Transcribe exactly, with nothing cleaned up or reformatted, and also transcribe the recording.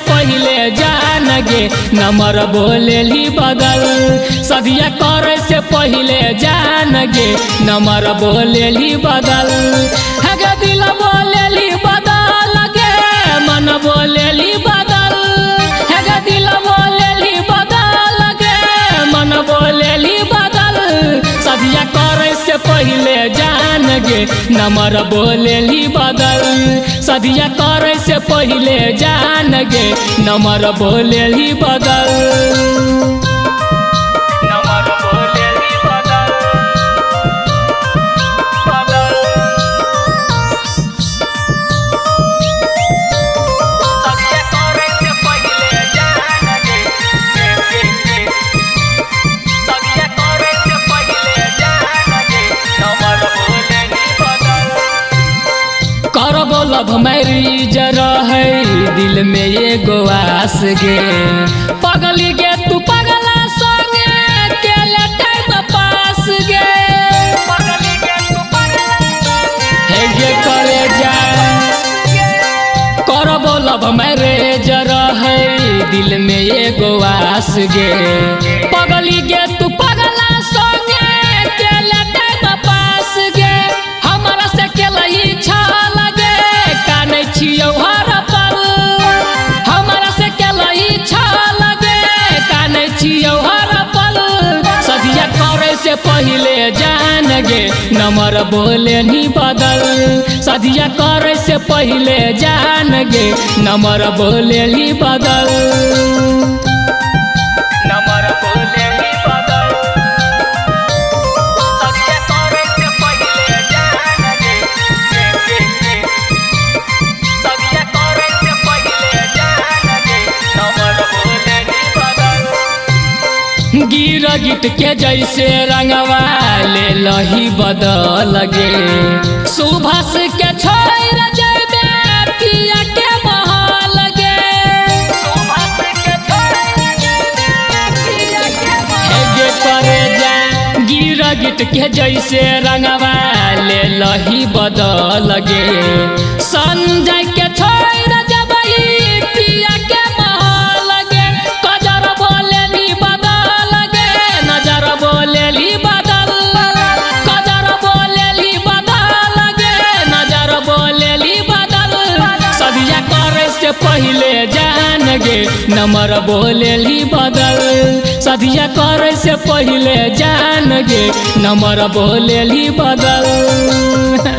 पहले जान गे नंबर बोलेली बदल सदिया करे से पहले जान गे नंबर बोलेली बदल हगे दिल बोलेली बदल गे मन बोलेली बदल हगे दिल बोलेली बदल गे मन बोलेली बदल सदिया करे से पहले जान गे नंबर बोलेली बदल सदिया करे से पहले जान गे नंबर बोलेली बदल नंबर बोलेली बदल बदल सदिया करे से पहले जान गे सदिया करे से पहले जान गे नंबर बोलेली बदल करबो लव मैरिज रहे दिल में एगो आस गे पगली गे तू पगला संगे केले टाइम पास गे पगली गे तू पगला हे गे करे जा करबो लव मैरिज रहे दिल में एगो आस गे पगली गे तू पगला संगे केले टाइम पास गे हमरा से केला इच्छा लगे काने छियौ हर पल हमरा से केला इच्छा लगे काने छियौ हर पल सदिया करे से पहले जान गे नंबर बोलेली बदल सदिया करे से पहले जान गे नंबर बोलेली बदल नंबर बोलेली बदल सदिया करे से पहले जान गे सदिया करे से पहले जान गे नंबर बोलेली बदल गिर गिट के जैसे रंगवा ले लही बदल गे सुभाष के छोड़ जेबे पिया के महल गे सुभाष के छोड़ जेबे पिया के महल गे करे जा गिर गिट के जैसे रंगवा ले लही बदल गे संजय के छोड़ जेबे पिया के महल गे कजर बोलेली बदल गे नजर बोलेली बदल कजर बोलेली बदल गे नजर बोलेली बदल सदिया करे से पहले जान गे नंबर बोलेली बदल सदिया करे से पहले जान गे नंबर बोलेली बदल।